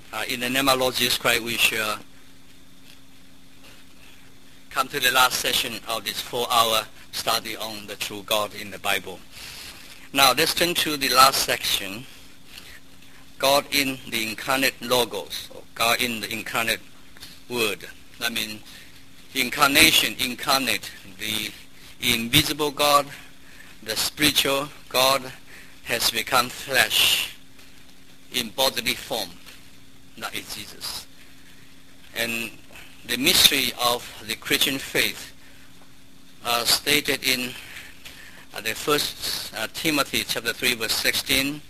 In the name of Lord Jesus Christ, we shall come to the last session of this 4-hour study on the true God in the Bible. Now let's turn to the last section, God in the incarnate Logos, or God in the incarnate Word. That means incarnation, incarnate, the invisible God, the spiritual God has become flesh in bodily form. That is Jesus. And the mystery of the Christian faith are stated in the first Timothy chapter 3 verse 16.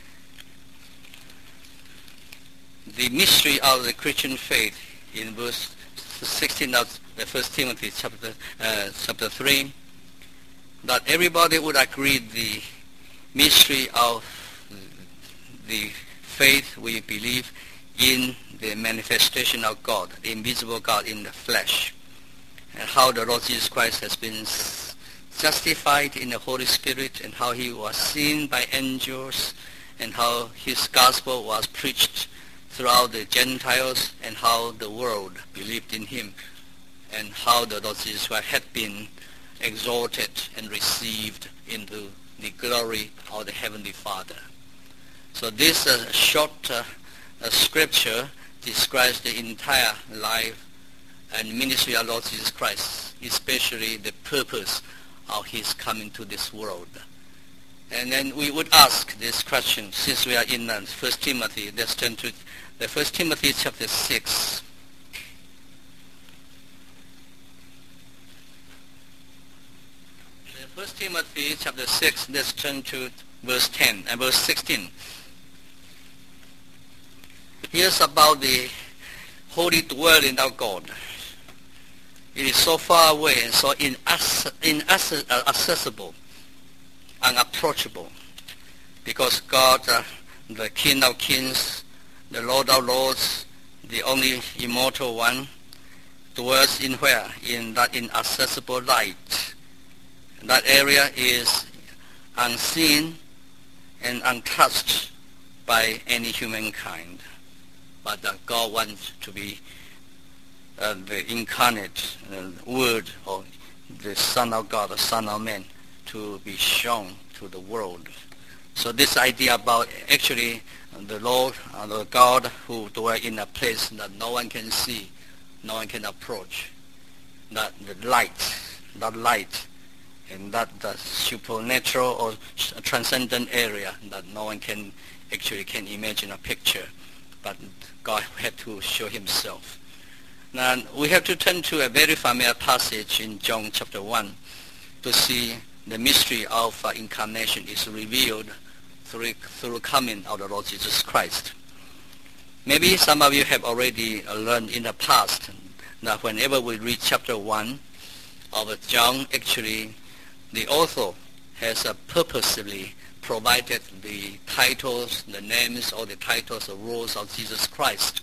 The mystery of the Christian faith in verse 16 of the first Timothy chapter 3, that everybody would agree the mystery of the faith we believe in the manifestation of God, the invisible God in the flesh, and how the Lord Jesus Christ has been justified in the Holy Spirit, and how he was seen by angels, and how his gospel was preached throughout the Gentiles, and how the world believed in him, and how the Lord Jesus Christ had been exalted and received into the glory of the Heavenly Father. So this short scripture describes the entire life and ministry of Lord Jesus Christ, especially the purpose of his coming to this world. And then we would ask this question, since we are in 1 Timothy, let's turn to the 1 Timothy chapter 6. The 1 Timothy chapter 6, let's turn to verse 10 and verse 16. Here's about the holy dwelling of God. It is so far away and so inaccessible, unapproachable, because God, the King of Kings, the Lord of Lords, the only immortal one, dwells in where? In that inaccessible light. That area is unseen and untouched by any humankind. But God wants to be the incarnate Word, or the Son of God, the Son of Man, to be shown to the world. So this idea about actually the Lord, the God who dwells in a place that no one can see, no one can approach, that the light, and that the supernatural or transcendent area that no one can imagine a picture, but God had to show himself. Now we have to turn to a very familiar passage in John chapter 1 to see the mystery of incarnation is revealed through coming of the Lord Jesus Christ. Maybe some of you have already learned in the past that whenever we read chapter 1 of John, actually the author has purposely provided the titles, the names, or the titles or roles of Jesus Christ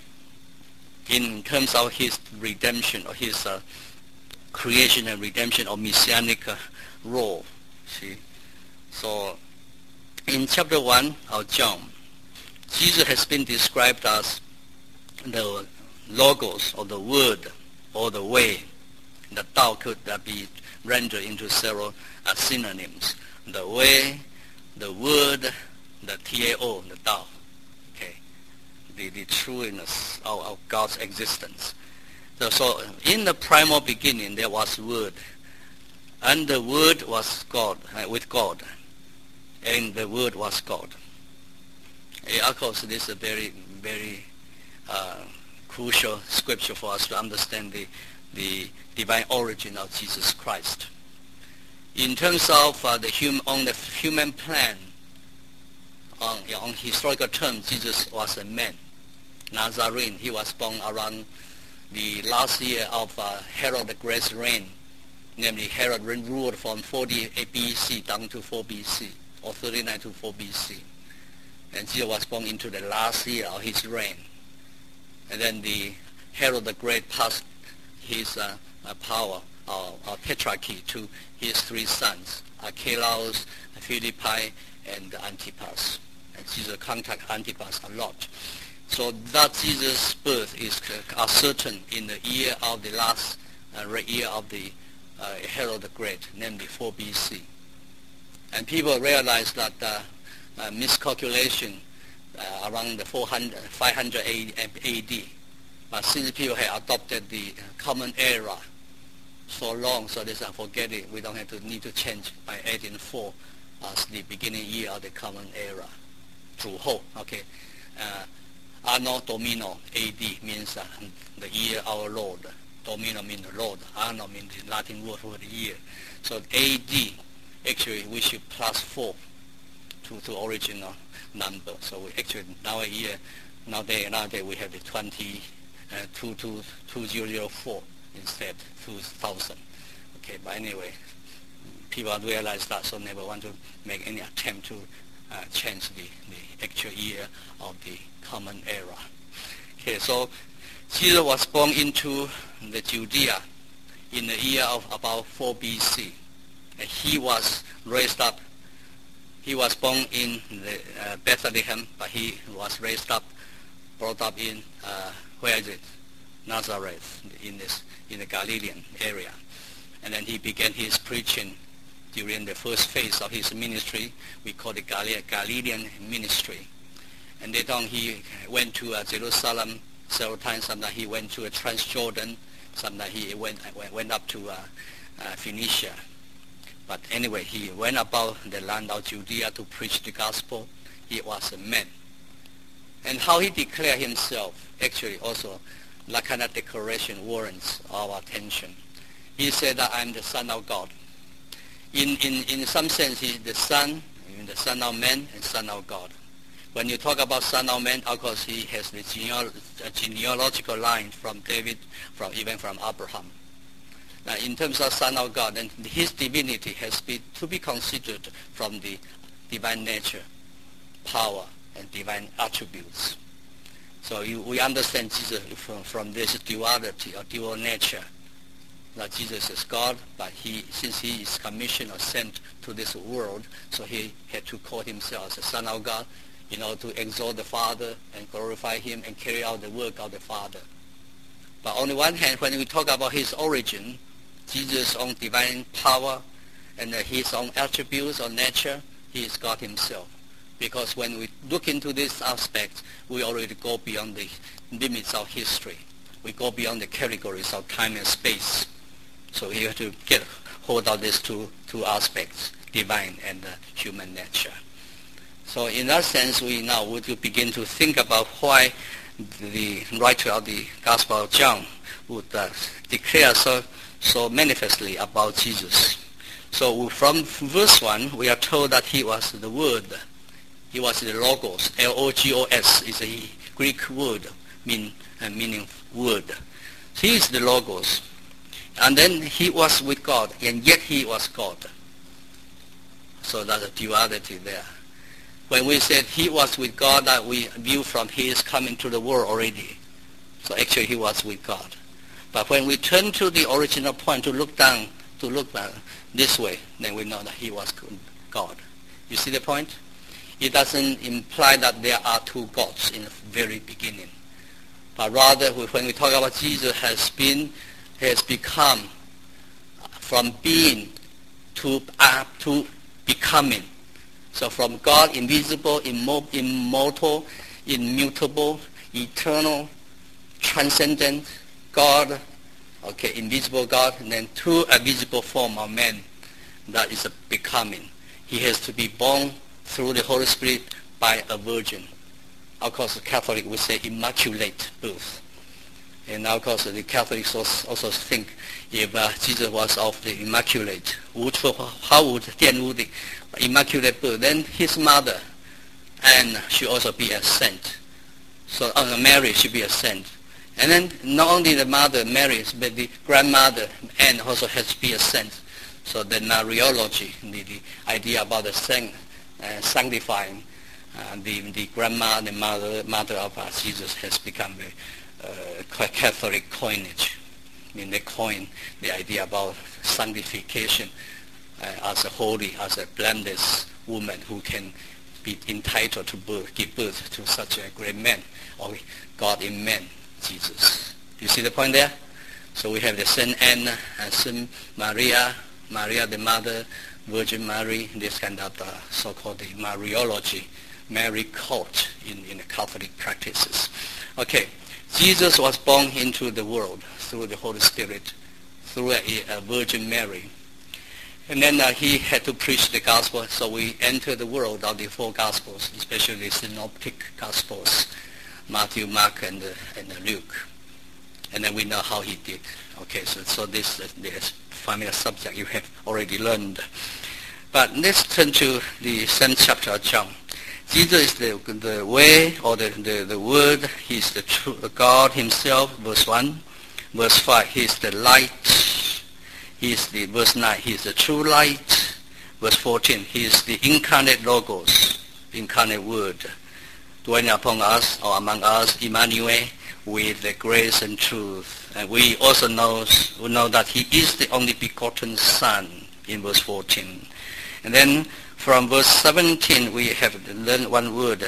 in terms of his redemption, or his creation and redemption, or messianic role. See, so in chapter 1 of John, Jesus has been described as the Logos, or the Word, or the Way. The Tao could be rendered into several synonyms. The Way, the Word, the Tao, the Tao. Okay, the trueness of God's existence. So in the primal beginning there was Word, and the Word was God, with God, and the Word was God. Of course, this is a very, very crucial scripture for us to understand the divine origin of Jesus Christ. In terms of on the human plan, on historical terms, Jesus was a man, Nazarene. He was born around the last year of Herod the Great's reign. Namely, Herod ruled from 40 BC down to 4 BC, or 39 to 4 BC. And Jesus was born into the last year of his reign. And then the Herod the Great passed his power, or tetrarchy, to his 3 sons, Archelaus, Philippi, and Antipas. And Jesus contacted Antipas a lot. So So that Jesus' birth is certain in the year of the last year of the Herod the Great, namely 4 BC. And people realized that miscalculation around the 500 AD. But since people have adopted the common era so long, so they said, forget it. We don't need to change by adding 4 as the beginning year of the common era. 主后, okay. Anno Domino, AD, means the year our Lord. Domino means the Lord. Anno means the Latin word for the year. So AD, actually, we should plus 4 to original number. So we actually nowadays we have the 2004 instead 2000. Okay, but anyway, people realize that, so never want to make any attempt to change the actual year of the common era. Okay, so Jesus was born into the Judea in the year of about 4 BC. And he was raised up. He was born in the, Bethlehem, but he was brought up in where is it? Nazareth, in the Galilean area. And then he began his preaching during the first phase of his ministry. We call it Galilean ministry. And later on he went to Jerusalem several times. Sometimes he went to Transjordan. Sometimes he went up to Phoenicia. But anyway, he went about the land of Judea to preach the gospel. He was a man. And how he declared himself, actually also, that kind of declaration warrants our attention. He said that I'm the Son of God. In some sense, he's the Son of Man and Son of God. When you talk about Son of Man, of course, he has the genealogical line from David, even from Abraham. Now, in terms of Son of God, and his divinity has to be considered from the divine nature, power, and divine attributes. So we understand Jesus from this duality or dual nature. That Jesus is God, but since he is commissioned or sent to this world, so he had to call himself as the Son of God in order to exalt the Father and glorify him and carry out the work of the Father. But on the one hand, when we talk about his origin, Jesus' own divine power and his own attributes or nature, he is God himself. Because when we look into this aspect, we already go beyond the limits of history. We go beyond the categories of time and space. So you have to get hold of these two aspects, divine and human nature. So in that sense, we now would begin to think about why the writer of the Gospel of John would declare so manifestly about Jesus. So from verse 1, we are told that he was the Word. He was the Logos. Logos is a Greek word meaning word. He is the Logos. And then he was with God, and yet he was God. So there's a duality there. When we said he was with God, that we view from his coming to the world already. So actually he was with God. But when we turn to the original point to look down, this way, then we know that he was God. You see the point? It doesn't imply that there are two gods in the very beginning. But rather, when we talk about Jesus has become from being to becoming. So from God, invisible, immortal, immutable, eternal, transcendent God, okay, invisible God, and then to a visible form of man, that is a becoming. He has to be born through the Holy Spirit by a virgin. Of course, the Catholic would say immaculate birth. And of course, the Catholics also think if Jesus was of the immaculate, how would the immaculate birth? Then his mother, Anne, should also be a saint. So Mary should be a saint. And then not only the mother, Mary, but the grandmother, Anne, also has to be a saint. So the Mariology, the idea about the sanctifying the grandma, the mother of Jesus has become a Catholic coinage. I mean, they coin the idea about sanctification as a holy, as a blameless woman who can be entitled to give birth to such a great man, or God in man, Jesus. You see the point there? So we have the Saint Anne, Saint Maria, Maria the Mother, Virgin Mary, this kind of so-called the Mariology, Mary cult in the Catholic practices. Okay, Jesus was born into the world through the Holy Spirit, through a Virgin Mary. And then he had to preach the gospel, so we enter the world of the four gospels, especially the synoptic gospels, Matthew, Mark, and Luke. And then we know how he did. Okay, so this is the familiar subject you have already learned. But let's turn to the 7th chapter of John. Jesus is the way, or the word. He is the true God himself, verse 1. Verse 5, he is the light. He is the, verse 9, he is the true light. Verse 14, he is the incarnate logos, incarnate word, dwelling upon us or among us, Emmanuel, with the grace and truth. And we also know that he is the only begotten Son in verse 14. And then from verse 17 we have learned one word,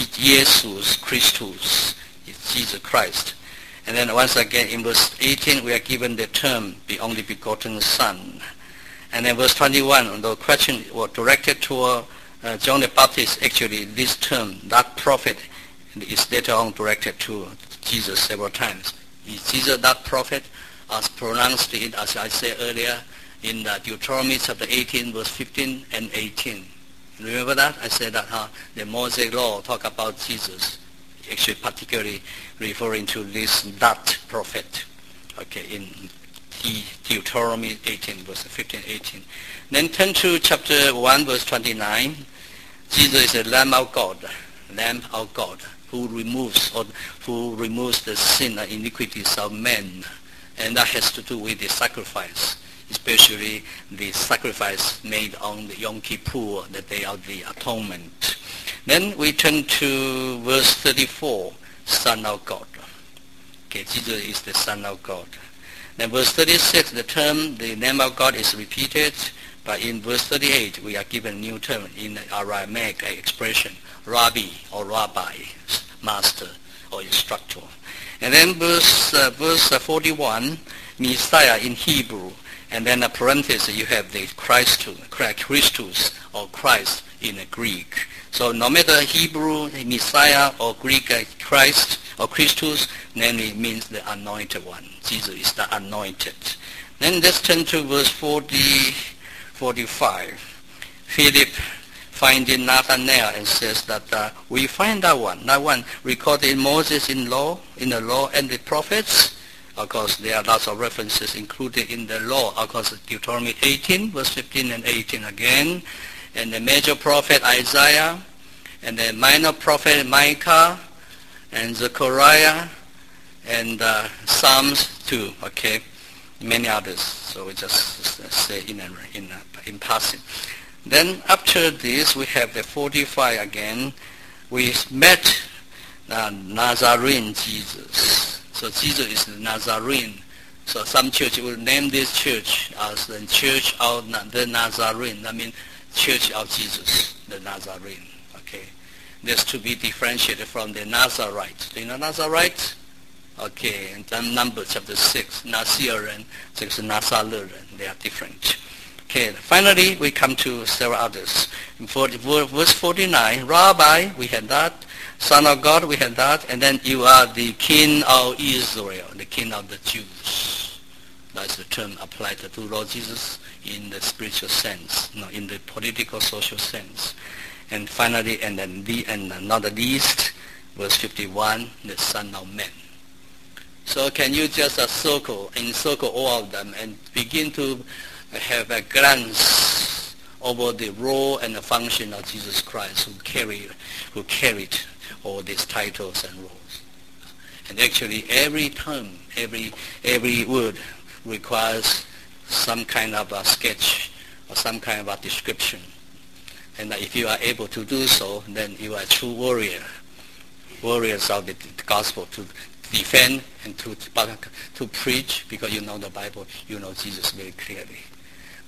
Jesus Christus, Jesus Christ. And then once again in verse 18 we are given the term, the only begotten Son. And then verse 21, the question was directed to John the Baptist. Actually this term, that prophet, is later on directed to Jesus several times. Is Jesus that prophet, as pronounced in, as I said earlier, in Deuteronomy chapter 18, verse 15 and 18. Remember that? I said that the Mosaic law talk about Jesus, actually particularly referring to that prophet. Okay, in Deuteronomy 18, verse 15, 18. Then turn to chapter 1, verse 29. Jesus is the Lamb of God, who removes the sin and iniquities of men, and that has to do with the sacrifice, especially the sacrifice made on the Yom Kippur, the Day of the Atonement. Then we turn to verse 34, Son of God. Okay, Jesus is the Son of God. Then verse 36, the term, the name of God is repeated, but in verse 38 we are given a new term in Aramaic expression, Rabbi or Rabbi, master or instructor. And then verse 41, Messiah in Hebrew, and then a parenthesis you have the Christus or Christ in Greek. So no matter Hebrew, Messiah, or Greek Christ or Christus, then it means the anointed one. Jesus is the anointed. Then let's turn to verse 45. Philip finding Nathanael and says that we find that one recorded in Moses in the law and the prophets. Of course, there are lots of references included in the law. Of course, Deuteronomy 18, verse 15 and 18 again, and the major prophet Isaiah, and the minor prophet Micah, and Zechariah, and Psalms 2. Okay, many others. So we just say in passing. Then after this, we have the 45 again. We met Nazarene Jesus. So Jesus is the Nazarene. So some church will name this church as the Church of the Nazarene. That means Church of Jesus, the Nazarene. Okay, this to be differentiated from the Nazarite. Do you know Nazarite? Okay, and then Numbers chapter 6, Nazarene, 6 Nazarene. They are different. Okay, finally we come to several others. In verse 49, Rabbi, we had that. Son of God, we had that. And then you are the King of Israel, the King of the Jews. That's the term applied to Lord Jesus in the spiritual sense, not in the political, social sense. And finally, and not the least, verse 51, the Son of Man. So can you just encircle all of them and begin to have a glance over the role and the function of Jesus Christ who carried all these titles and roles. And actually every term, every word requires some kind of a sketch or some kind of a description. And if you are able to do so, then you are a true warriors of the gospel, to defend and to preach, because you know the Bible, you know Jesus very clearly.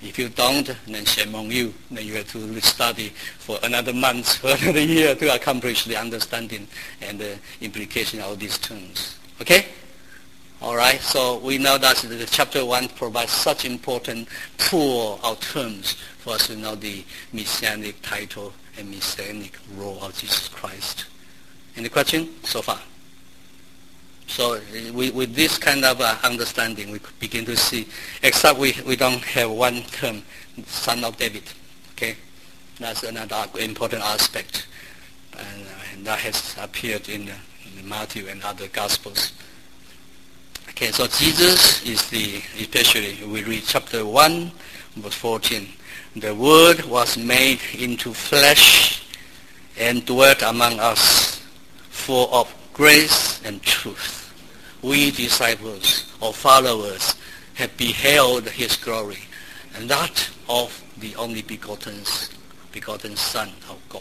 If you don't, then shame on you. Then you have to study for another month, for another year to accomplish the understanding and the implication of these terms. Okay? All right, so we know that the chapter 1 provides such important pool of terms for us to know the messianic title and messianic role of Jesus Christ. Any question so far? So with this kind of understanding, we could begin to see, except we don't have one term, son of David. Okay, that's another important aspect, and that has appeared in Matthew and other Gospels. Okay, so Jesus is especially we read chapter 1, verse 14. The Word was made into flesh and dwelt among us, full of grace and truth. We disciples or followers have beheld his glory, and that of the only begotten Son of God.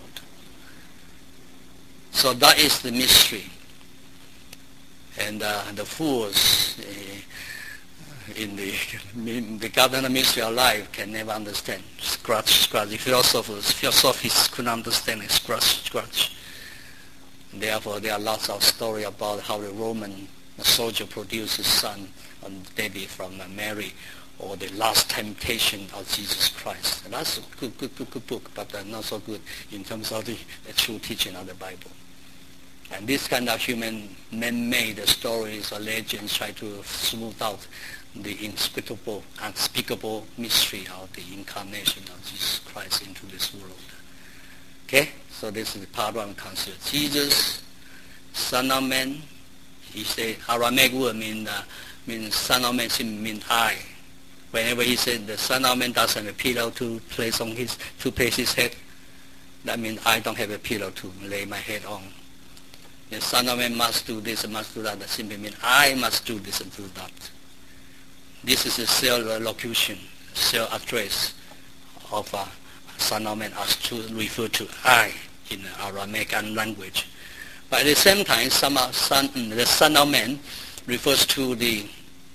So that is the mystery. And the fools in the garden of mystery of life can never understand. Scratch. The philosophists couldn't understand it. Scratch. Therefore, there are lots of stories about how the Roman soldier produced his son David from Mary, or the last temptation of Jesus Christ. And that's a good book, but not so good in terms of the true teaching of the Bible. And this kind of human man-made stories or legends try to smooth out the unspeakable mystery of the incarnation of Jesus Christ into this world. Okay? So this is part one concept. Jesus, Son of Man. He said Aramaic word means Son of Man means I. Whenever he said the Son of Man doesn't have a pillow to place his head, that means I don't have a pillow to lay my head on. The Son of Man must do this and must do that. That simply means I must do this and do that. This is a self-locution, self-address of Son of Man as to refer to I in Aramaic language. But at the same time, the Son of Man refers to the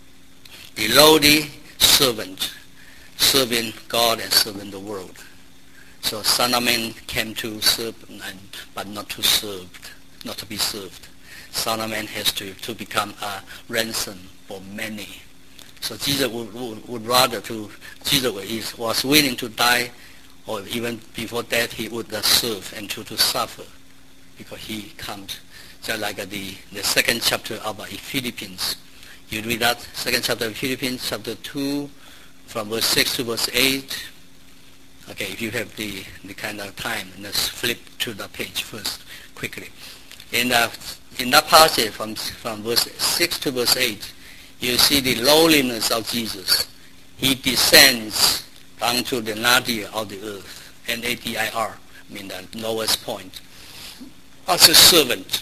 lowly servant, serving God and serving the world. So Son of Man came to serve, but not to serve, not to be served. Son of Man has to become a ransom for many. So Jesus would rather Jesus was willing to die, or even before death he would serve and to suffer, because he comes. Just like the second chapter of Philippians. You read that second chapter of Philippians, chapter 2, from verse 6 to verse 8. Okay, if you have the kind of time, let's flip to the page first, quickly. In that passage from verse 6 to verse 8, you see the lowliness of Jesus. He descends down to the nadir of the earth, Nadir, mean the lowest point, as a servant.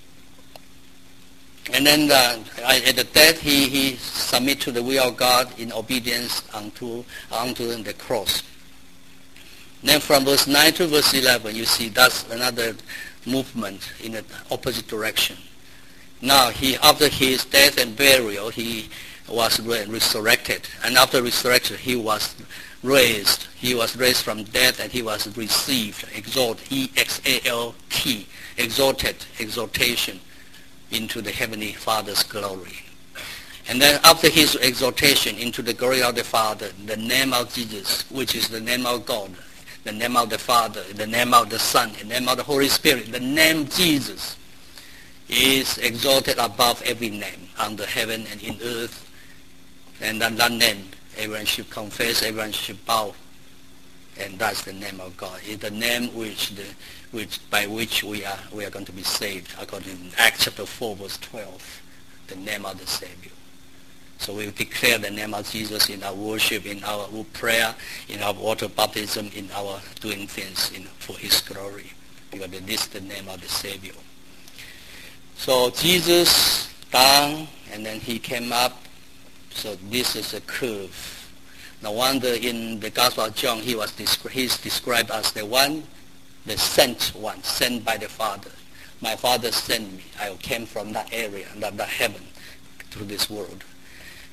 And then at the death, he submit to the will of God in obedience unto the cross. Then from verse 9 to verse 11, you see that's another movement in the opposite direction. Now, after his death and burial, he was resurrected. And after resurrection, he was raised. He was raised from death, and he was received, E-X-A-L-T, exaltation into the Heavenly Father's glory. And then after his exaltation into the glory of the Father, the name of Jesus, which is the name of God, the name of the Father, the name of the Son, the name of the Holy Spirit, the name Jesus is exalted above every name under heaven and in earth. And that name, everyone should confess, everyone should bow. And that's the name of God. It's the name by which we are going to be saved, according to Acts chapter 4, verse 12, the name of the Savior. So we declare the name of Jesus in our worship, in our prayer, in our water baptism, in our doing things for his glory, because this is the name of the Savior. So Jesus down, and then he came up. So this is a curve. No wonder in the Gospel of John he's described as the sent one, sent by the Father. My Father sent me. I came from that area, that heaven, to this world.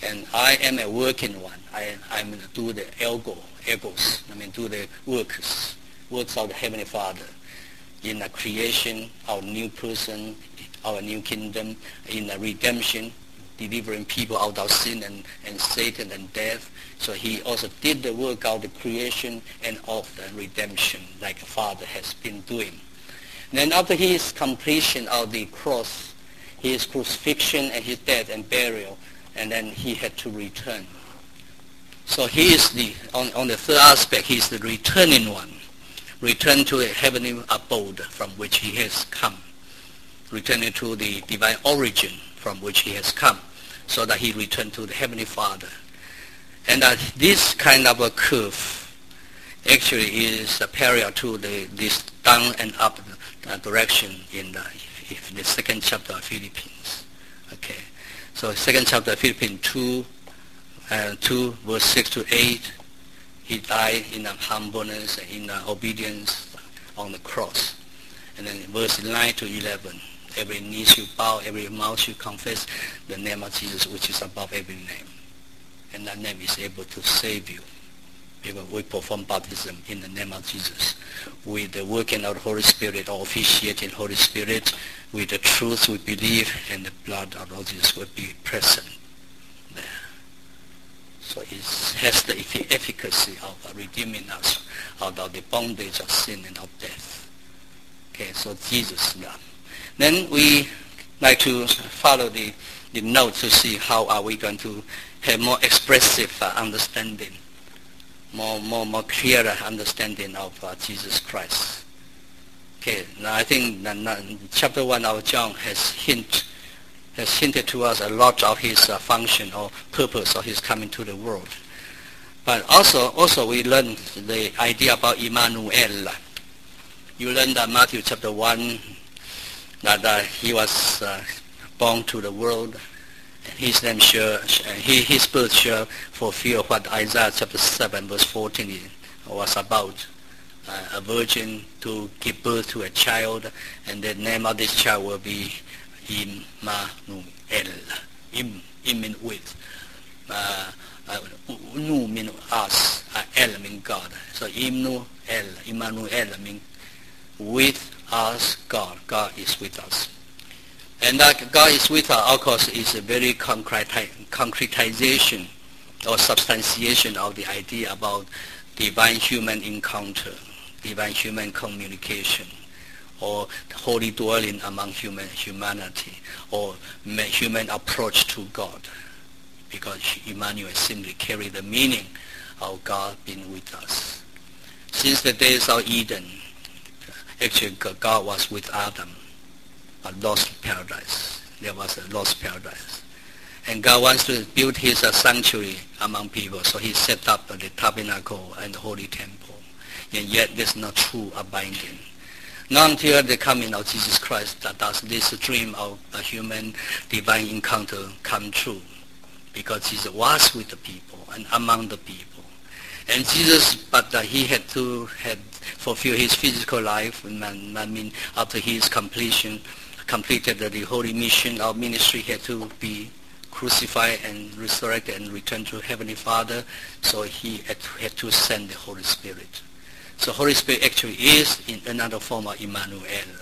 And I am a working one. I'm do the egos. Do the works of the Heavenly Father in the creation, our new person, our new kingdom, in the redemption, delivering people out of sin and Satan and death. So he also did the work of the creation and of the redemption like the Father has been doing. Then after his completion of the cross, his crucifixion and his death and burial, and then he had to return. So he is on the third aspect, he is the returning one. Return to a heavenly abode from which he has come. Returning to the divine origin from which he has come, so that he returned to the Heavenly Father. And this kind of a curve actually is parallel to this down and up direction in the second chapter of Philippines. Okay, so second chapter of Philippines 2 verse 6 to 8, he died in humbleness and in obedience on the cross. And then verse 9 to 11, every knee should bow, every mouth should confess the name of Jesus, which is above every name. And that name is able to save you. Because we perform baptism in the name of Jesus. With the working of the Holy Spirit, or officiating Holy Spirit, with the truth we believe, and the blood of Lord Jesus will be present there. So it has the efficacy of redeeming us out of the bondage of sin and of death. Okay, so Jesus' love. Then we like to follow the note to see how are we going to have more expressive understanding, more clearer understanding of Jesus Christ. Okay, now I think chapter 1 of John has hinted to us a lot of his function or purpose of his coming to the world. But also we learn the idea about Emmanuel. You learn that Matthew chapter 1, that he was born to the world. His name his birth shall fulfill what Isaiah chapter 7 verse 14 was about. A virgin to give birth to a child, and the name of this child will be Immanuel. Im means with. Nu means us. El means God. So Immanuel means with us, God. God is with us. And that God is with us, of course, is a very concretization or substantiation of the idea about divine-human encounter, divine-human communication, or holy dwelling among humanity, or human approach to God. Because Emmanuel simply carries the meaning of God being with us. Since the days of Eden, actually God was with Adam, a lost paradise. There was a lost paradise. And God wants to build his sanctuary among people, so he set up the tabernacle and the holy temple. And yet there's no true abiding. Not until the coming of Jesus Christ that does this dream of a human divine encounter come true. Because Jesus was with the people and among the people. And Jesus, he had to fulfill his physical life. After his completed the holy mission of ministry, he had to be crucified and resurrected and returned to Heavenly Father. So he had to send the Holy Spirit. So Holy Spirit actually is in another form of Emmanuel.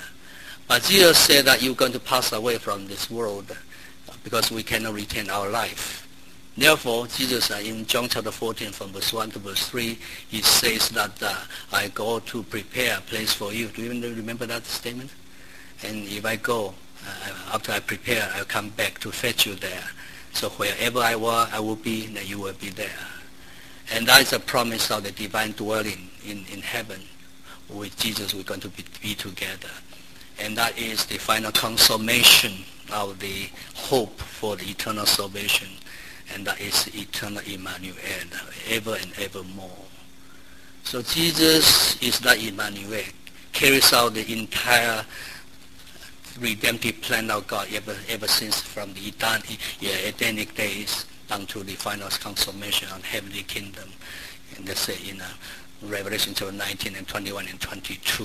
But Jesus said that you're going to pass away from this world because we cannot retain our life. Therefore, Jesus in John chapter 14 from verse 1 to verse 3, he says that I go to prepare a place for you. Do you remember that statement? And if I go, after I prepare, I'll come back to fetch you there. So wherever I will be, then you will be there. And that is a promise of the divine dwelling in heaven. With Jesus, we're going to be together. And that is the final consummation of the hope for the eternal salvation. And that is eternal Emmanuel, ever and evermore. So Jesus is that Emmanuel, carries out the entire redemptive plan of God ever since from the Edenic days down to the final consummation on heavenly kingdom. And that's in Revelation chapter 19 and 21 and 22.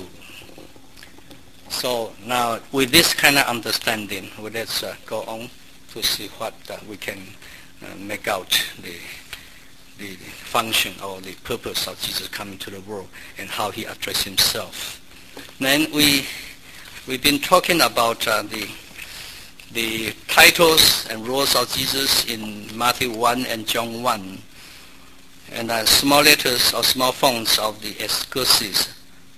So now with this kind of understanding, let's go on to see what we can make out the function or the purpose of Jesus coming to the world and how he addressed himself. Then we've been talking about the titles and roles of Jesus in Matthew 1 and John 1, and small letters or small fonts of the excuses.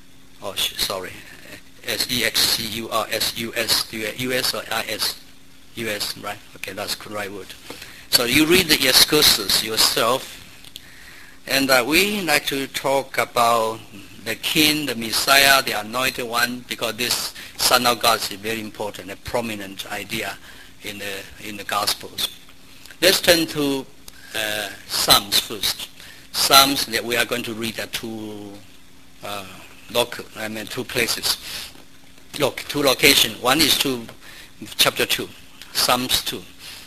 S-E-X-C-U-R-S-U-S, U-S or I-S? U-S, right? Okay, that's the right word. So you read the excuses yourself, and we like to talk about the King, the Messiah, the Anointed One, because this Son of God is very important, a prominent idea in the Gospels. Let's turn to Psalms first. Psalms that we are going to read at two places. Look, two locations. One is to chapter 2, Psalms 2.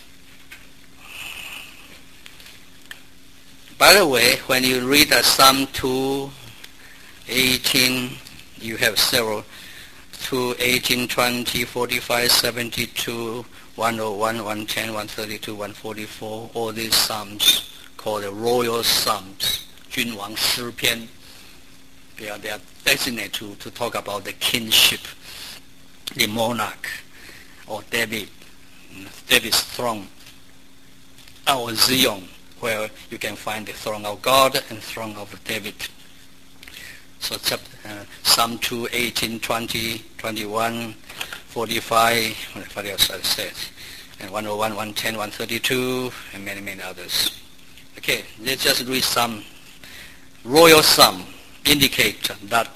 By the way, when you read Psalm 2, 18, you have several. 2, 18, 20, 45, 72, 101, 110, 132, 144, all these psalms called the royal psalms, 君王诗篇. They are designated to talk about the kingship, the monarch, or David's throne, our Zion, where you can find the throne of God and throne of David. So Psalm 2, 18, 20, 21, 45, what else I said, and 101, 110, 132, and many, many others. Okay, let's just read some royal psalm indicating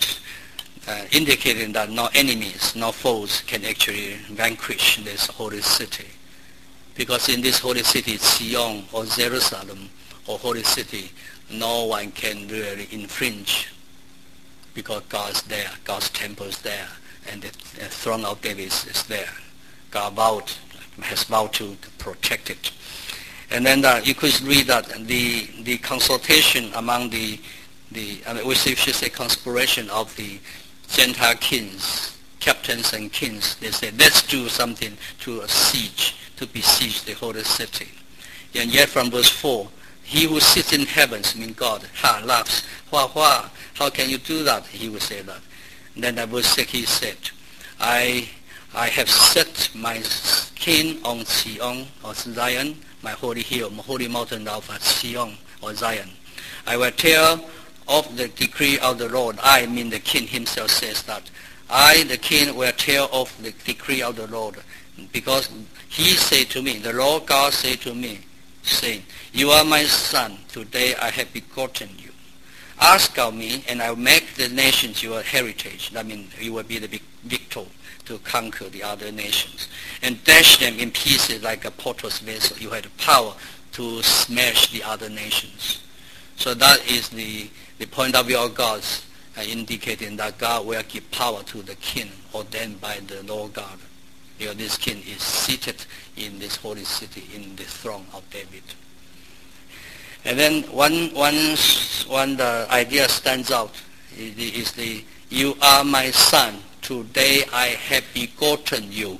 that no enemies, no foes can actually vanquish this holy city. Because in this holy city, Zion or Jerusalem or holy city, no one can really infringe, because God's there, God's temple is there, and the throne of David is there. God has vowed to protect it. And then you could read that the consultation among we should say conspiration of the Gentile kings, captains and kings. They said, let's do something to besiege the holy city. And yet from verse 4, he who sits in heavens, mean God, laughs, how can you do that? He would say that. And then at verse 6 he said, I have set my king on Zion, or Zion, my holy hill, my holy mountain of Zion, or Zion. I will tell of the decree of the Lord. I mean the king himself says that. I, the king, will tell of the decree of the Lord. Because he said to me, the Lord God said to me, saying, you are my son, today I have begotten you. Ask of me, and I will make the nations your heritage. That means you will be the victor to conquer the other nations. And dash them in pieces like a potter's vessel. You have the power to smash the other nations. So that is the point of view of God, indicating that God will give power to the king ordained by the Lord God. Because this king is seated in this holy city, in the throne of David. And then one the idea stands out is you are my son, today I have begotten you.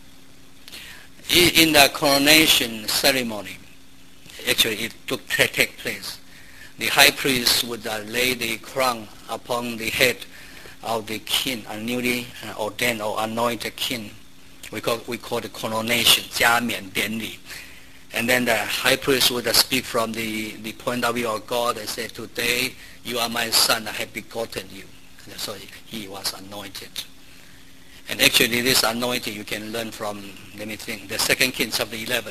In the coronation ceremony, actually it took take place. The high priest would lay the crown upon the head of the king, a newly ordained or anointed king. We call the coronation, 加冕典礼. And then the high priest would speak from the point of view of God and say, today you are my son, I have begotten you. And so he was anointed. And actually this anointing you can learn from, let me think, the 2 Kings chapter 11.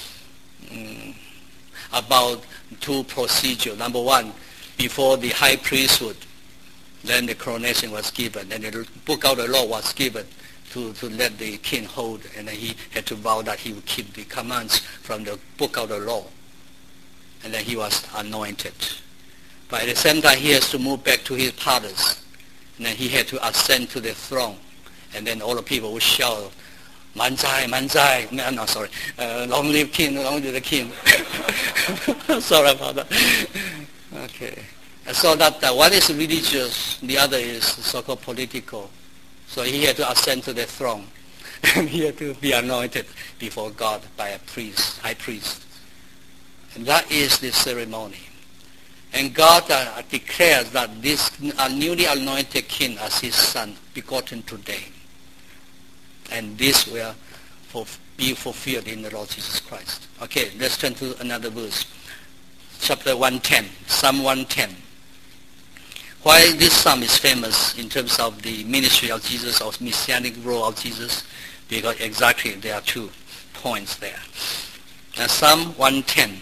About two procedures. Number one, before the high priesthood, then the coronation was given, and the book of the law was given to let the king hold, and then he had to vow that he would keep the commands from the book of the law. And then he was anointed. But at the same time, he has to move back to his palace, and then he had to ascend to the throne, and then all the people would shout, Manzai, Manzai. No, sorry. Long live king, long live the king. Sorry about that. Okay. So that one is religious, the other is so-called political. So he had to ascend to the throne, and he had to be anointed before God by a priest, high priest. And that is the ceremony. And God declares that this newly anointed king as his son, begotten today. And this will be fulfilled in the Lord Jesus Christ. Okay, let's turn to another verse. Chapter 110, Psalm 110. Why this psalm is famous in terms of the ministry of Jesus or messianic role of Jesus? Because exactly there are 2 points there. Now, Psalm 110.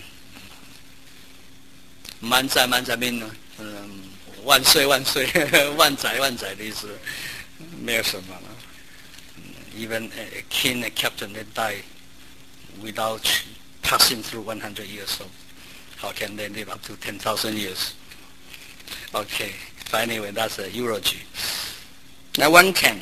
万载万载 means 万岁万岁万载万载的意思，没有什么了。Even a king, a captain, they die without passing through 100 years. So how can they live up to 10,000 years? Okay, but anyway, that's a eulogy. Now 110.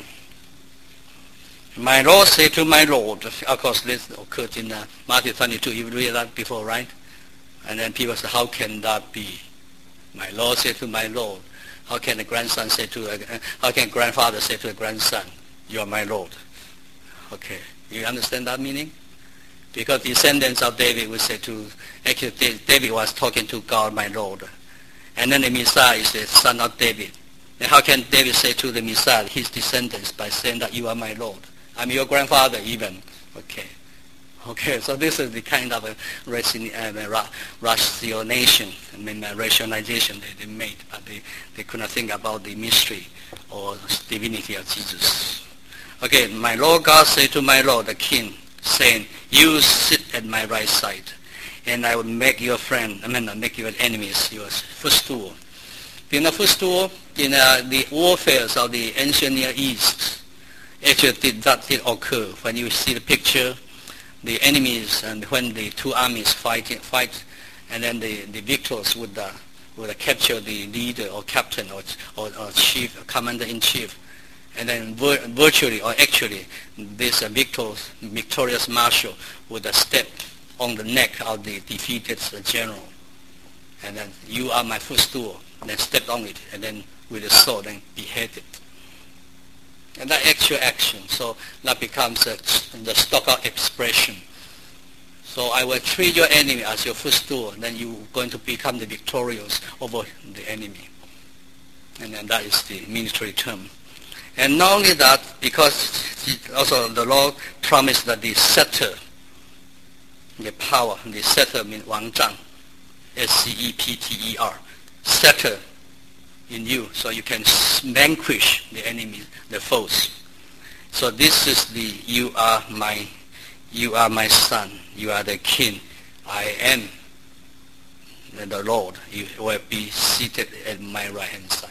My Lord said to my Lord. Of course, this occurred in Matthew 22. You read that before, right? And then people say, how can that be? My Lord said to my Lord. How can a grandson say to how can grandfather say to a grandson, you are my Lord? Okay, you understand that meaning? Because descendants of David would say to, actually David was talking to God, my Lord. And then the Messiah is the son of David. And how can David say to the Messiah, his descendants, by saying that you are my Lord? I'm your grandfather even. Okay, so this is the kind of rationalization they made, but they could not think about the mystery or divinity of Jesus. Okay, my Lord God said to my Lord, the King, saying, you sit at my right side, and I will make your make your enemies your footstool. In the footstool, in the warfares of the ancient Near East, actually that did occur. When you see the picture, the enemies, and when the 2 armies fight, and then the victors would capture the leader or captain or chief, commander-in-chief, and then virtually or actually this victorious marshal would step on the neck of the defeated general, and then you are my footstool, and then step on it, and then with a sword and beheaded. And that actual action, so that becomes the stock expression. So I will treat your enemy as your footstool, and then you're going to become the victorious over the enemy. And then that is the military term. And not only that, because also the Lord promised that the scepter, the power, the scepter means Wang Zhang, S-C-E-P-T-E-R, scepter in you, so you can vanquish the enemy, the foes. So this is the you are my son, you are the king, I am the Lord, you will be seated at my right hand side.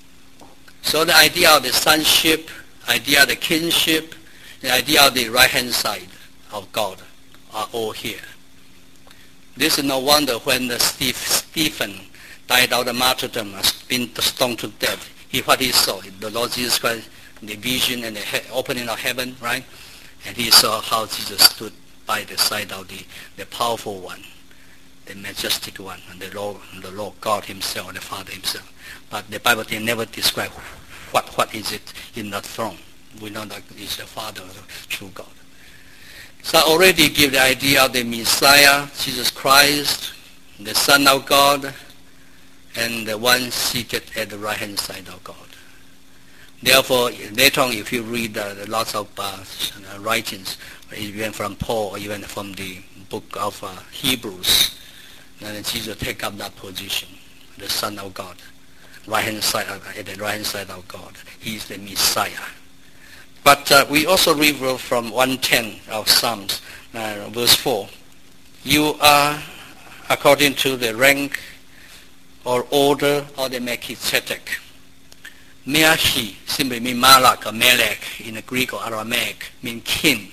So the idea of the sonship, idea of the kingship, the idea of the right hand side of God are all here. This is no wonder when Stephen died out of martyrdom, has been stoned to death. What he saw, the Lord Jesus Christ, the vision and the opening of heaven, right? And he saw how Jesus stood by the side of the powerful one, the majestic one, and the Lord God himself, the Father himself. But the Bible never describe what is it in that throne. We know that it's the Father, the true God. So I already give the idea of the Messiah, Jesus Christ, the Son of God, and the one seated at the right-hand side of God. Therefore, later on, if you read lots of writings, even from Paul or even from the book of Hebrews, then Jesus take up that position, the Son of God, at the right-hand side of God. He is the Messiah. But we also read from 110 of Psalms, verse 4. You are according to the rank or order of the Melchizedek. Melchi simply means Malak or Melech in the Greek or Aramaic, means king.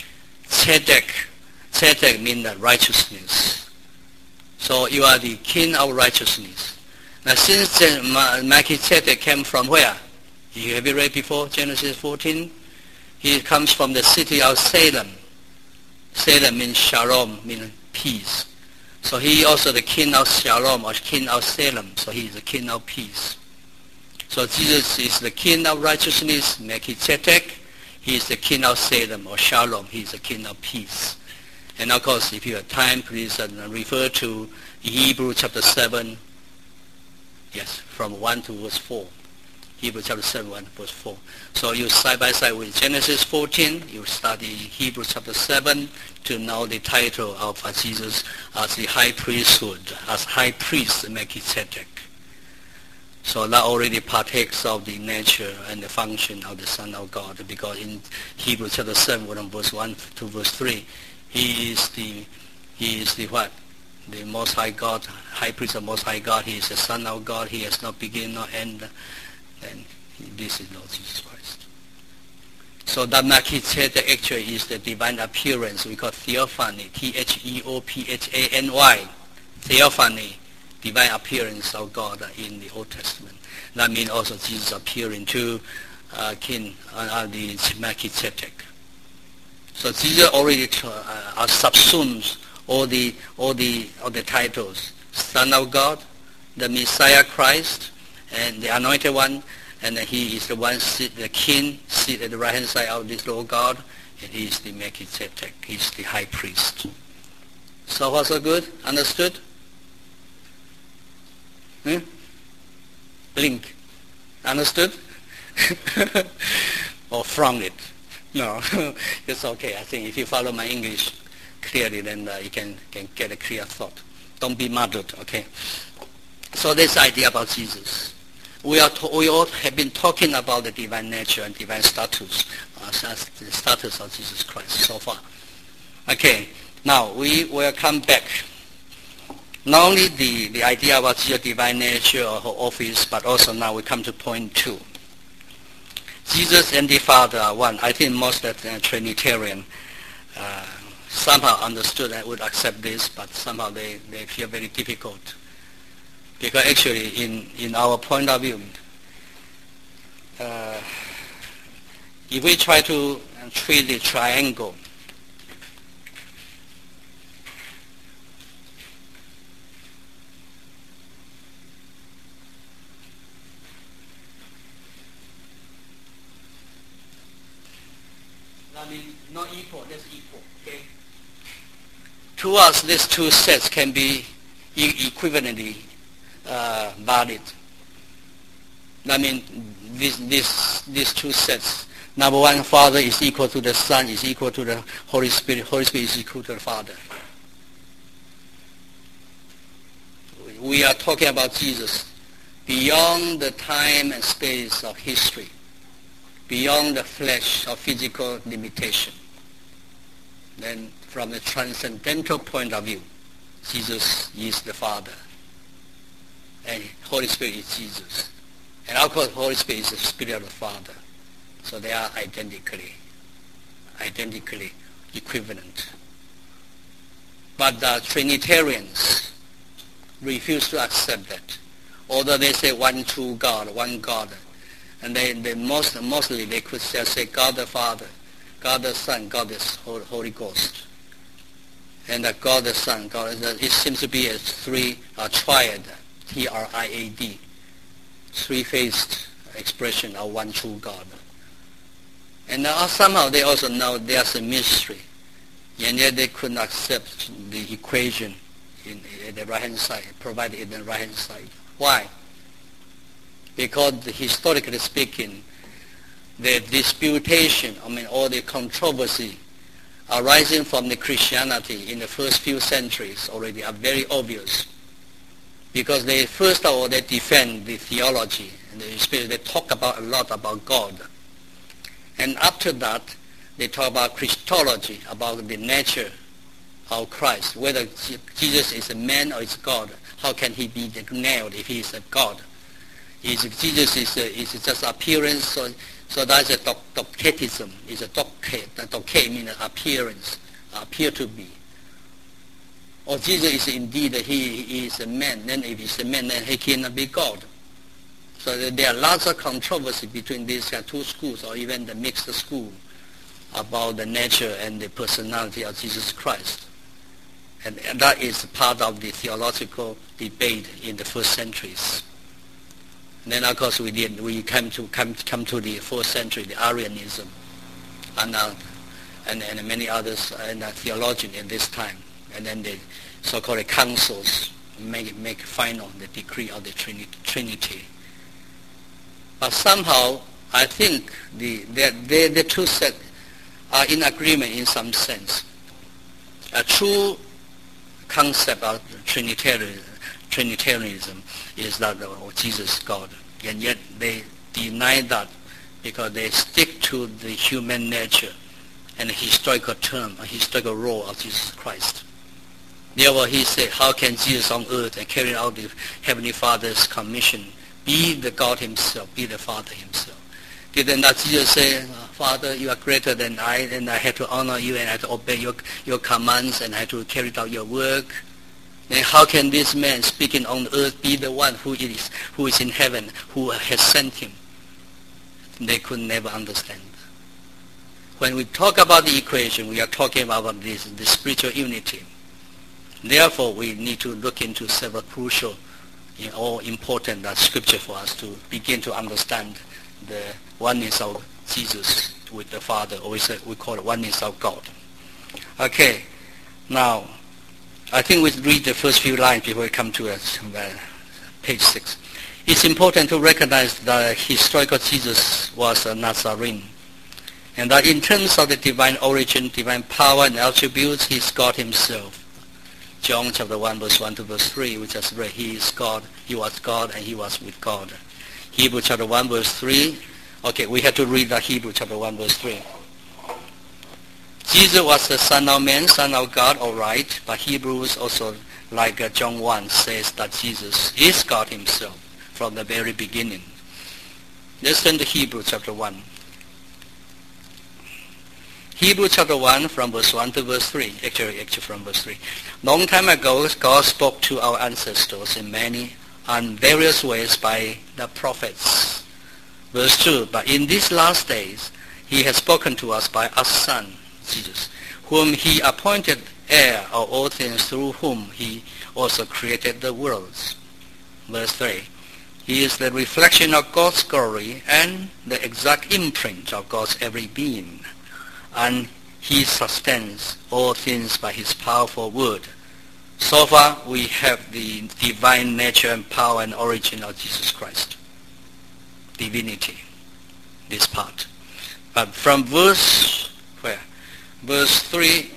Tzedek means righteousness. So you are the king of righteousness. Now since Melchizedek came from where? Have you read before, Genesis 14? He comes from the city of Salem. Salem means shalom, means peace. So he also the king of Shalom or king of Salem. So he is the king of peace. So Jesus is the king of righteousness, Melchizedek. He is the king of Salem or Shalom. He is the king of peace. And of course, if you have time, please refer to Hebrew chapter 7, yes, from 1 to verse 4. Hebrew chapter 7, 1 verse 4. So you side by side with Genesis 14, you study Hebrew chapter 7 to know the title of Jesus as the high priesthood, as high priest Melchizedek. So that already partakes of the nature and the function of the Son of God, because in Hebrew chapter 7, verse 1 to verse 3, he is the what? The Most High God, high priest of Most High God. He is the Son of God. He has no beginning, no end. And this is Lord Jesus Christ. So that Melchizedek actually is the divine appearance. We call theophany, Theophany, theophany, divine appearance of God in the Old Testament. That means also Jesus appearing to King the Melchizedek. So Jesus already subsumes all the titles: Son of God, the Messiah Christ, and the Anointed One, and he is the one, the King, seated at the right hand side of this Lord God, and he is the Melchizedek. He is the high priest. So far so good? Understood? Blink. Understood? Or from it? No, it's okay. I think if you follow my English clearly, then you can get a clear thought. Don't be muddled, okay? So this idea about Jesus. We all have been talking about the divine nature and divine status, the status of Jesus Christ so far. Okay, now we will come back. Not only the idea about Jesus' divine nature or her office, but also now we come to point 2. Jesus and the Father are one. I think most of the Trinitarian somehow understood and would accept this, but somehow they feel very difficult. Because actually, in our point of view, if we try to treat the triangle, I mean, not equal, that's equal, okay? To us, these two sets can be equivalently valid. I mean, these two sets. Number one, Father is equal to the Son, is equal to the Holy Spirit. Holy Spirit is equal to the Father. We are talking about Jesus beyond the time and space of history, beyond the flesh of physical limitation. Then from the transcendental point of view, Jesus is the Father, and Holy Spirit is Jesus. And of course, Holy Spirit is the Spirit of the Father. So they are identically equivalent. But the Trinitarians refuse to accept that. Although they say one true God, one God. And mostly they could just say God the Father, God the Son, God the Holy Ghost. And God the Son, it seems to be a triad, T-R-I-A-D, three-faced expression of one true God. And somehow they also know there's a mystery, and yet they couldn't accept the equation in the right-hand side, provided in the right-hand side. Why? Because historically speaking, the disputation, all the controversy arising from the Christianity in the first few centuries already are very obvious. Because first of all, they defend the theology and the spirit. They talk a lot about God. And after that, they talk about Christology, about the nature of Christ, whether Jesus is a man or is God. How can he be nailed if he is a God? Jesus is just appearance, so that's a dogmatism. It's a dogma means appearance, appear to be. Or Jesus is indeed, he is a man. Then if he's a man, then he cannot be God. So there are lots of controversy between these two schools, or even the mixed school, about the nature and the personality of Jesus Christ. And that is part of the theological debate in the first centuries. And then of course we come to the fourth century, the Arianism. And and many others and theologians in this time. And then the so-called councils make final the decree of the Trinity. But somehow, I think the two sets are in agreement in some sense. A true concept of Trinitarianism is that Jesus is God, and yet they deny that because they stick to the human nature and the historical term, a historical role of Jesus Christ. Therefore, he said, how can Jesus on earth and carry out the Heavenly Father's commission be the God himself, be the Father himself? Did not Jesus say, Father, you are greater than I, and I have to honor you, and I have to obey your commands, and I have to carry out your work? Then how can this man speaking on earth be the one who is in heaven, who has sent him? They could never understand. When we talk about the equation, we are talking about the spiritual unity. Therefore, we need to look into several crucial or important scripture for us to begin to understand the oneness of Jesus with the Father, or we call it oneness of God. Okay, now, I think we read the first few lines before we come to page 6. It's important to recognize that historical Jesus was a Nazarene, and that in terms of the divine origin, divine power and attributes, he's God himself. John chapter 1 verse 1 to verse 3, we just read, he is God, he was God, and he was with God. Hebrew chapter 1 verse 3, okay, we have to read the Hebrew chapter 1 verse 3. Jesus was the Son of Man, Son of God, all right, but Hebrews also, like John 1, says that Jesus is God himself from the very beginning. Let's turn to Hebrew chapter 1. Hebrew chapter 1 from verse 1 to verse 3, actually from verse 3. Long time ago, God spoke to our ancestors in many and various ways by the prophets. Verse 2, but in these last days, he has spoken to us by a Son, Jesus, whom he appointed heir of all things, through whom he also created the worlds. Verse 3, he is the reflection of God's glory and the exact imprint of God's every being, and he sustains all things by his powerful word. So far, we have the divine nature and power and origin of Jesus Christ. Divinity, this part. But from verse 3,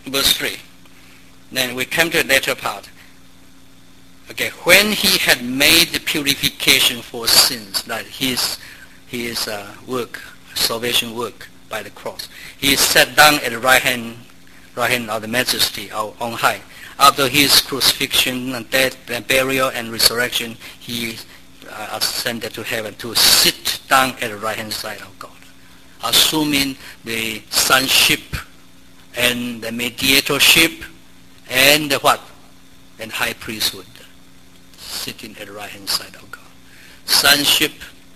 then we come to the later part. Okay, when he had made the purification for sins, that his work, salvation work by the cross, he sat down at the right hand of the Majesty on high. After his crucifixion and death and burial and resurrection, he ascended to heaven to sit down at the right hand side of God, assuming the sonship and the mediatorship and the what? And high priesthood, sitting at the right hand side of God. Sonship,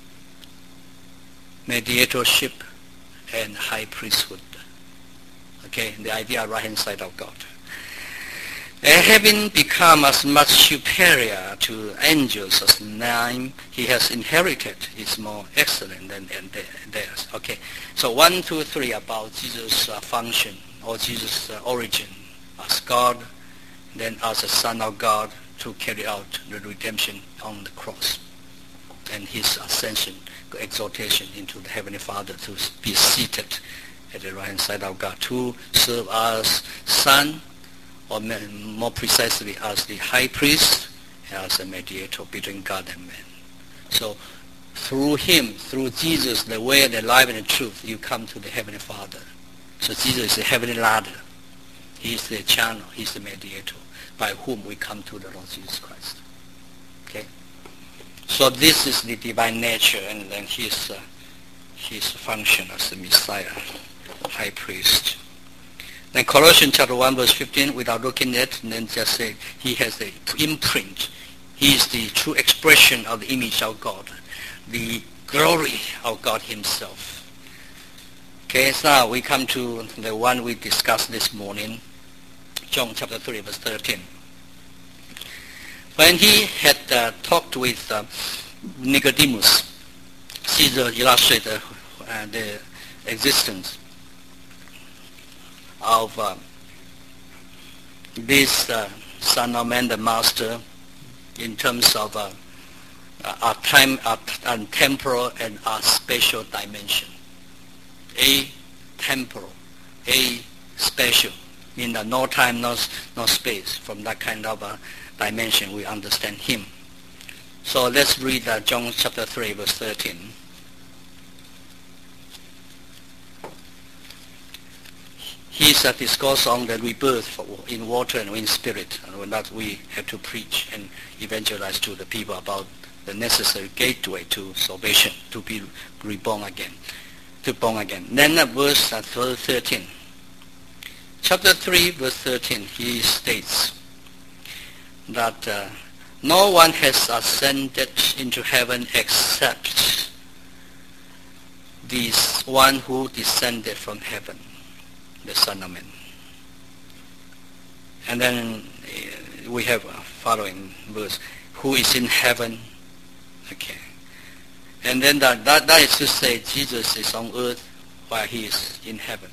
mediatorship, and high priesthood. Okay, the idea of right hand side of God. Having become as much superior to angels as nine, he has inherited is more excellent than theirs. Okay, so 1, 2, 3 about Jesus' function or Jesus' origin as God, then as a Son of God to carry out the redemption on the cross, and his ascension, exaltation into the Heavenly Father to be seated at the right hand side of God to serve as Son, or more precisely as the high priest, as a mediator between God and man. So through him, through Jesus, the way, the life, and the truth, you come to the Heavenly Father. So Jesus is the heavenly ladder. He is the channel, he is the mediator by whom we come to the Lord Jesus Christ. Okay? So this is the divine nature, and then his function as the Messiah, high priest. Then Colossians chapter 1 verse 15, without looking at it, and then just say he has the imprint. He is the true expression of the image of God, the glory of God himself. Okay, so now we come to the one we discussed this morning, John chapter 3 verse 13. When he had talked with Nicodemus, Caesar illustrated the existence of this Son of Man, the Master, in terms of our time, our temporal and our spatial dimension. A temporal, a spatial, meaning no time, no space. From that kind of dimension, we understand him. So let's read John chapter 3, verse 13. He's a discourse on the rebirth in water and in spirit, and that we have to preach and evangelize to the people about the necessary gateway to salvation, to be reborn again, to born again. Then verse 13. Chapter 3, verse 13, he states that no one has ascended into heaven except this one who descended from heaven, the Son of Man. And then we have a following verse, who is in heaven. Okay. And then that is to say Jesus is on earth while he is in heaven.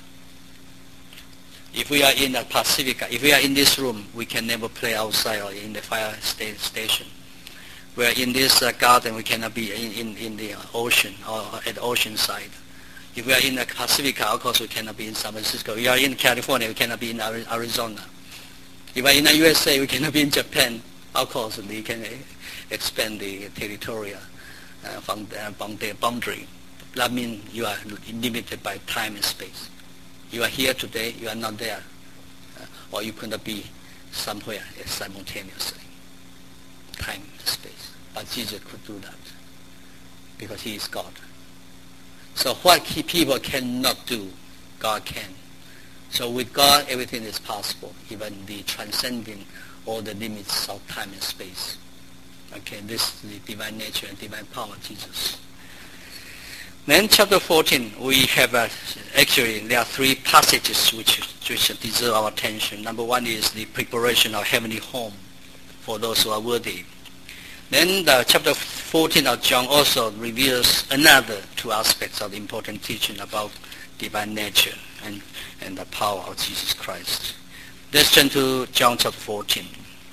If we are in a Pacifica, if we are in this room, we can never play outside or in the fire station. We are in this garden, we cannot be in the ocean or at the ocean side. If we are in the Pacifica, of course we cannot be in San Francisco. If we are in California, we cannot be in Arizona. If we are in the USA, we cannot be in Japan. Of course, we can expand the territorial boundary. That means you are limited by time and space. You are here today, you are not there. Or you cannot be somewhere simultaneously. Time and space. But Jesus could do that because he is God. So what people cannot do, God can. So with God, everything is possible, even the transcending all the limits of time and space. Okay, this is the divine nature and divine power of Jesus. Then chapter 14, we have actually there are three passages which deserve our attention. Number one is the preparation of heavenly home for those who are worthy. Then chapter 14 of John also reveals another two aspects of the important teaching about divine nature and the power of Jesus Christ. Let's turn to John chapter 14.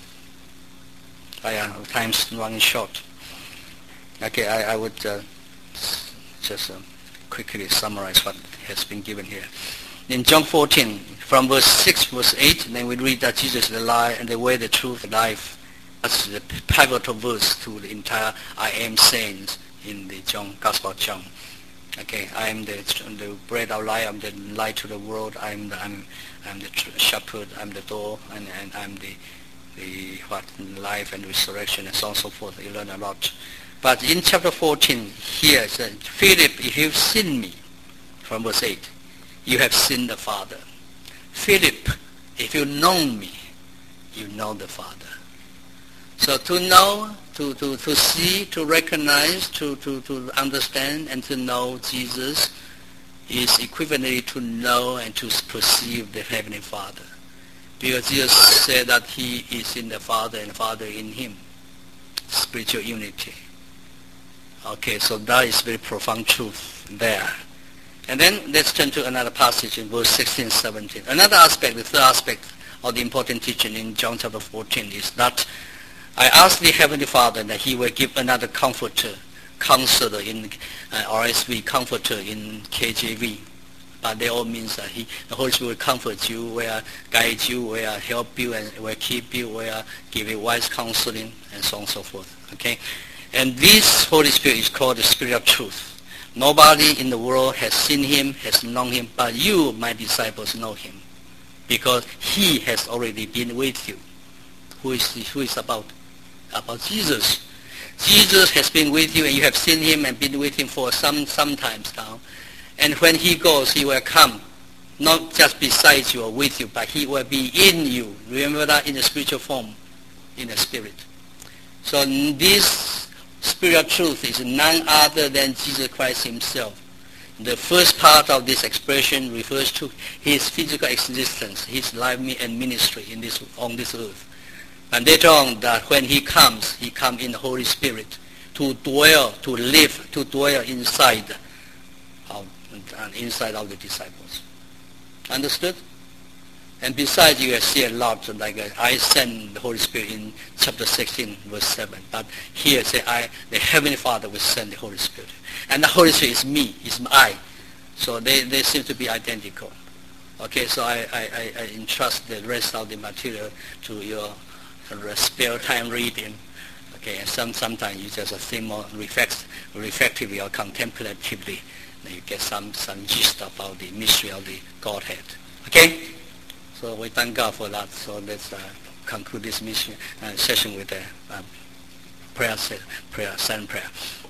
Time's running short. Okay, I would just quickly summarize what has been given here. In John 14, from verse 6, verse 8, then we read that Jesus is the lie and the way, the truth, the life. That's the pivotal verse to the entire I am sayings in the Gospel of John. Okay, I am the bread of life, I'm the light to the world, I'm the shepherd, I'm the door, and I'm the life and resurrection, and so on and so forth. You learn a lot. But in chapter 14, here it says, Philip, if you've seen me, from verse 8, you have seen the Father. Philip, if you've known me, you know the Father. So to know, to see, to recognize, to understand, and to know Jesus is equivalent to know and to perceive the Heavenly Father. Because Jesus said that he is in the Father and the Father in him. Spiritual unity. Okay, so that is very profound truth there. And then let's turn to another passage in verse 16, 17. Another aspect, the third aspect of the important teaching in John chapter 14 is that I ask the Heavenly Father that he will give another comforter, counselor in RSV, comforter in KJV. But that all means that the Holy Spirit will comfort you, will guide you, will help you, and will keep you, will give you wise counseling, and so on and so forth. Okay? And this Holy Spirit is called the Spirit of Truth. Nobody in the world has seen him, has known him, but you, my disciples, know him. Because he has already been with you. Who is about Jesus. Jesus has been with you, and you have seen him and been with him for some times now. And when he goes, he will come, not just beside you or with you, but he will be in you. Remember that, in the spiritual form, in the spirit. So this Spirit of Truth is none other than Jesus Christ himself. The first part of this expression refers to his physical existence, his life and ministry on this earth. And later on, that when he comes in the Holy Spirit to dwell, to live, to dwell inside of the disciples. Understood? And besides, you see a lot, like I send the Holy Spirit in chapter 16, verse 7. But here say, the Heavenly Father will send the Holy Spirit. And the Holy Spirit is me, is I. So they seem to be identical. Okay, so I entrust the rest of the material to your spare time reading. Okay, and sometimes you just think more reflectively or contemplatively. Then you get some gist about the mystery of the Godhead. Okay? So we thank God for that. So let's conclude this mission session with a silent prayer.